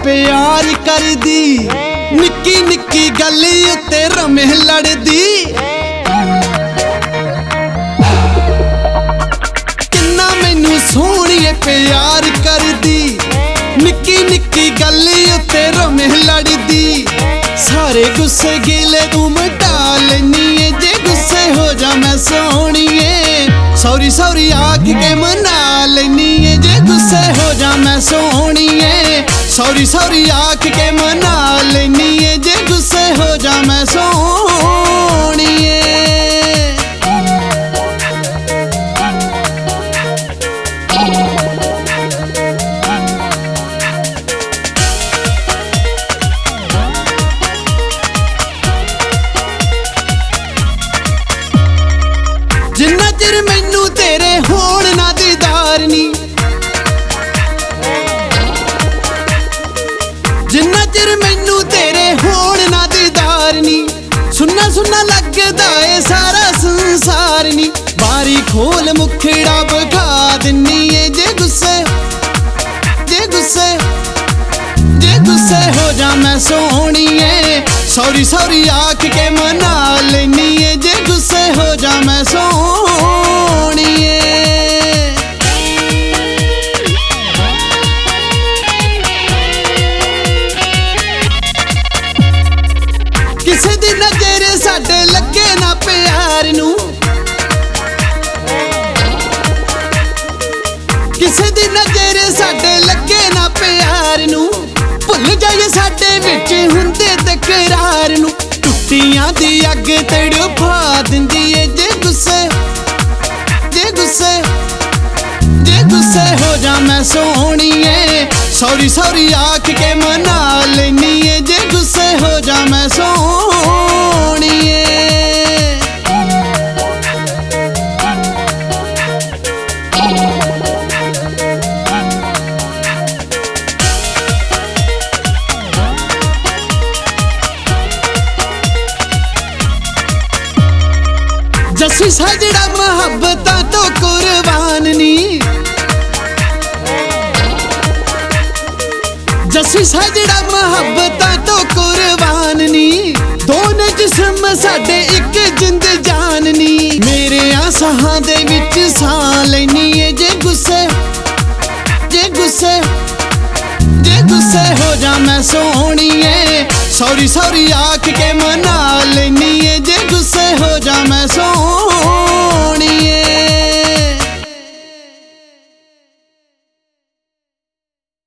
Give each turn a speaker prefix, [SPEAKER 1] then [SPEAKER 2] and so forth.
[SPEAKER 1] प्यार करदी, निक्की निक्की गल उत्ते रमे लड़दी। किन्ना मैनू सोहणिए प्यार करदी, निक्की निक्की गल उत्ते रमे लड़दी। सारे गुस्से गिले तू मिटा लैनी है, जे गुस्से हो जा मैं सोहणिए सॉरी सॉरी आख के मना लैनी है। जे गुस्से हो जा मैं सोहणिए सॉरी सॉरी आख के मना लैनी है। जे गुस्से हो जा मैं सोहणिए। जिन्ना चिर मैनू तेरे होण ना दीदार नी, जिन्ना चिर मैनू तेरे होण ना दीदार नी, सुन्ना सुन्ना लगदा ए सारा संसार नी। बारी खोल मुखड़ा बखा दिन्नी है, जे गुस्से जे गुस्से जे गुस्से हो जा मैं सोहणिए सॉरी सॉरी आख के मना लैनी है। जे गुस्से हो जा मैं सोहणिए। किसे दी नजर साडे लगे ना प्यार नू, किसे दी नजर साडे लगे ना प्यार नू। भुल जाइए साडे विच हुंदे तकरार नू, टुट्टियां दी अग तड़फा दिंदी है। जे गुस्से जे गुस्से जे गुस्से हो जा मैं सोहणिए सॉरी सॉरी आख के मना लैनी है। जे गुस्से हो जा मैं सोहणिए। जस्सी साजड़ा मुहब्बतां तो कुर्बान नी, जस्सी साजड़ा मुहब्बतां तो कुर्बान नी। दोने जिस्म साडे इक जिंद जान नी, मेरे आसां दे विच सां लैनी है। जे गुस्से जे गुस्से जे गुस्से हो जा मैं सोहणिए सॉरी सॉरी आख के मना लैनी है। जे गुस्से हो जा मैं सोहणिए।